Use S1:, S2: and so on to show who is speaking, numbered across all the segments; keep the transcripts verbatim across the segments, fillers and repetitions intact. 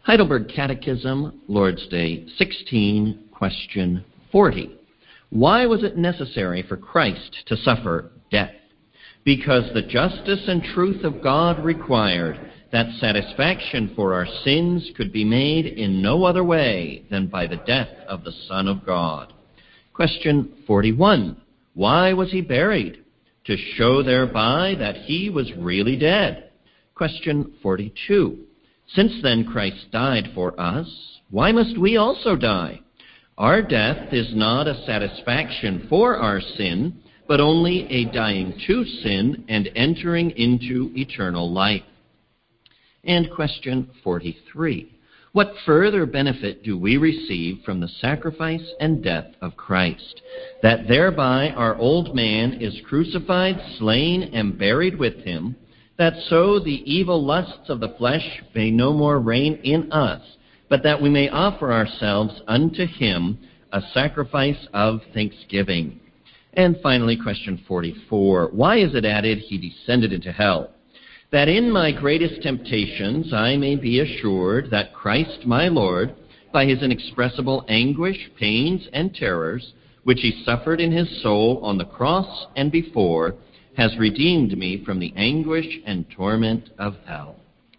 S1: Heidelberg Catechism, Lord's Day sixteen, question forty. Why was it necessary for Christ to suffer death? Because the justice and truth of God required that satisfaction for our sins could be made in no other way than by the death of the Son of God. Question forty-one. Why was he buried? To show thereby that he was really dead. Question forty-two. Since then Christ died for us, why must we also die? Our death is not a satisfaction for our sin, but only a dying to sin and entering into eternal life. And question forty-three. What further benefit do we receive from the sacrifice and death of Christ? That thereby our old man is crucified, slain, and buried with him, that so the evil lusts of the flesh may no more reign in us, but that we may offer ourselves unto him a sacrifice of thanksgiving. And finally, question forty-four. Why is it added, he descended into hell? That in my greatest temptations I may be assured that Christ my Lord, by his inexpressible anguish, pains, and terrors, which he suffered in his soul on the cross and before, has redeemed me from the anguish and torment of hell.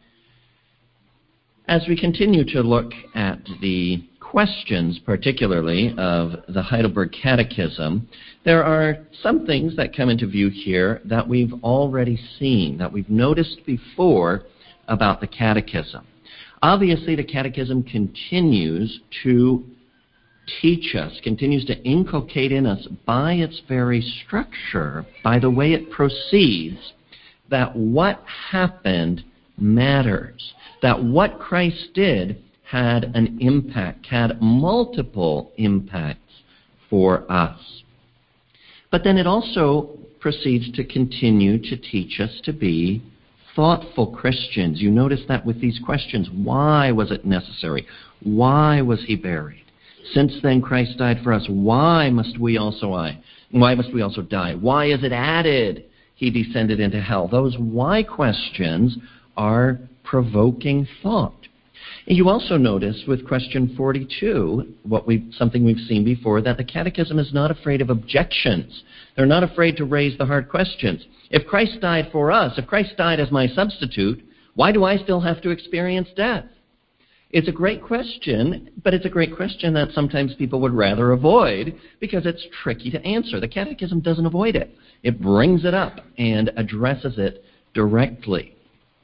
S1: As we continue to look at the questions, particularly of the Heidelberg Catechism, there are some things that come into view here that we've already seen, that we've noticed before about the Catechism. Obviously, the Catechism continues to teach us, continues to inculcate in us by its very structure, by the way it proceeds, that what happened matters, that what Christ did had an impact, had multiple impacts for us. But then it also proceeds to continue to teach us to be thoughtful Christians. You notice that with these questions. Why was it necessary? Why was he buried? Since then Christ died for us. Why must we also die? Why must we also die? Why is it added he descended into hell? Those why questions are provoking thought. And you also notice with question forty-two, what we something we've seen before, that the Catechism is not afraid of objections. They're not afraid to raise the hard questions. If Christ died for us, if Christ died as my substitute, why do I still have to experience death? It's a great question, but it's a great question that sometimes people would rather avoid because it's tricky to answer. The Catechism doesn't avoid it. It brings it up and addresses it directly.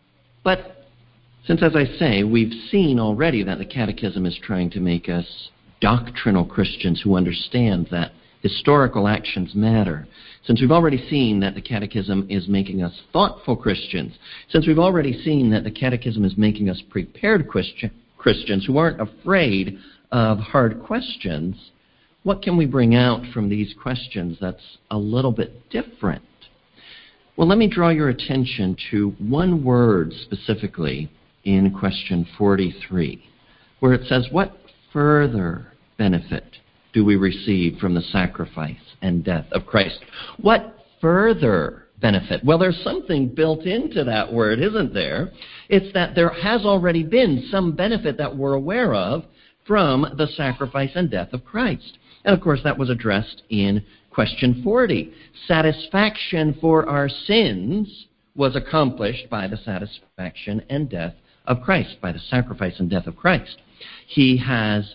S1: But since, as I say, we've seen already that the Catechism is trying to make us doctrinal Christians who understand that historical actions matter, since we've already seen that the Catechism is making us thoughtful Christians, since we've already seen that the Catechism is making us prepared Christian, Christians who aren't afraid of hard questions, what can we bring out from these questions that's a little bit different? Well, let me draw your attention to one word specifically in question forty-three, where it says, what further benefit do we receive from the sacrifice and death of Christ? What further benefit? Well, there's something built into that word, isn't there? It's that there has already been some benefit that we're aware of from the sacrifice and death of Christ. And of course, that was addressed in question forty. Satisfaction for our sins was accomplished by the satisfaction and death of Christ, by the sacrifice and death of Christ. He has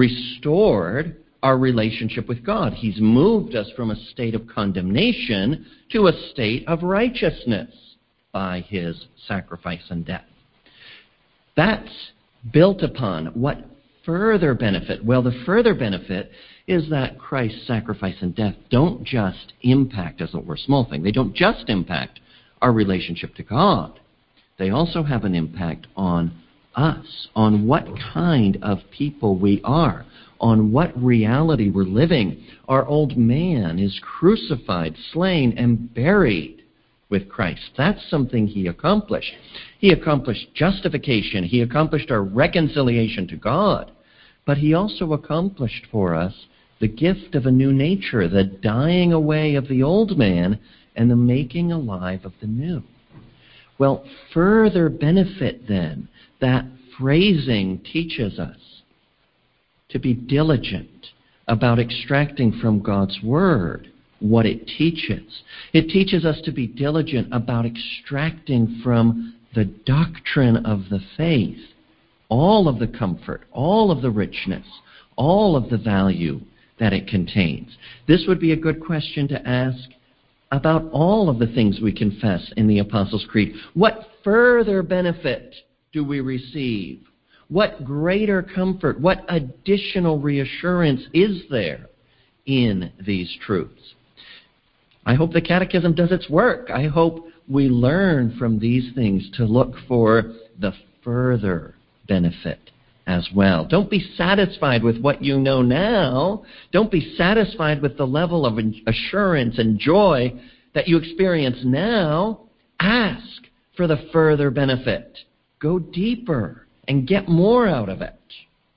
S1: restored our relationship with God. He's moved us from a state of condemnation to a state of righteousness by his sacrifice and death. That's built upon what further benefit? Well, the further benefit is that Christ's sacrifice and death don't just impact, as it were, a small thing. They don't just impact our relationship to God. They also have an impact on us, on what kind of people we are, on what reality we're living. Our old man is crucified, slain, and buried with Christ. That's something he accomplished. He accomplished justification. He accomplished our reconciliation to God. But he also accomplished for us the gift of a new nature, the dying away of the old man and the making alive of the new. Well, further benefit then, that phrasing teaches us to be diligent about extracting from God's Word what it teaches. It teaches us to be diligent about extracting from the doctrine of the faith all of the comfort, all of the richness, all of the value that it contains. This would be a good question to ask about all of the things we confess in the Apostles' Creed. What further benefit do we receive? What greater comfort, what additional reassurance is there in these truths? I hope the Catechism does its work. I hope we learn from these things to look for the further benefit as well. Don't be satisfied with what you know now. Don't be satisfied with the level of assurance and joy that you experience now. Ask for the further benefit. Go deeper and get more out of it.